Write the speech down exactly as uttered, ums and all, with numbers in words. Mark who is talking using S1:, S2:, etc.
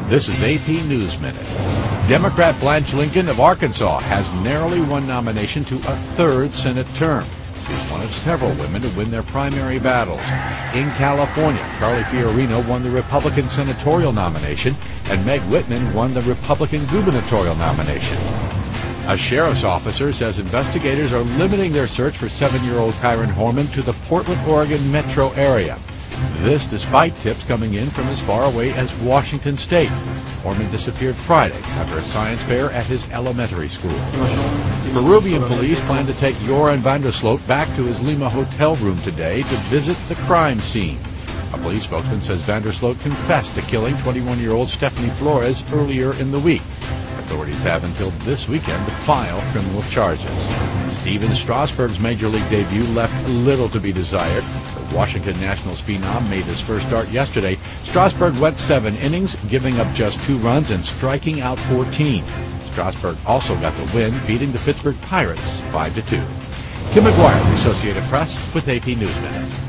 S1: This is A P News Minute. Democrat Blanche Lincoln of Arkansas has narrowly won nomination to a third Senate term. She's one of several women to win their primary battles. In California, Carly Fiorina won the Republican senatorial nomination, and Meg Whitman won the Republican gubernatorial nomination. A sheriff's officer says investigators are limiting their search for seven-year-old Kyron Horman to the Portland, Oregon metro area. This despite tips coming in from as far away as Washington State. Horman disappeared Friday after a science fair at his elementary school. Peruvian police plan to take Joran van der Sloot back to his Lima hotel room today to visit the crime scene. A police spokesman says van der Sloot confessed to killing twenty-one-year-old Stephanie Flores earlier in the week. Authorities have until this weekend to file criminal charges. Steven Strasburg's Major League debut left little to be desired. The Washington Nationals phenom made his first start yesterday. Strasburg went seven innings, giving up just two runs and striking out fourteen. Strasburg also got the win, beating the Pittsburgh Pirates five to two. Tim McGuire, the Associated Press, with A P News Minute.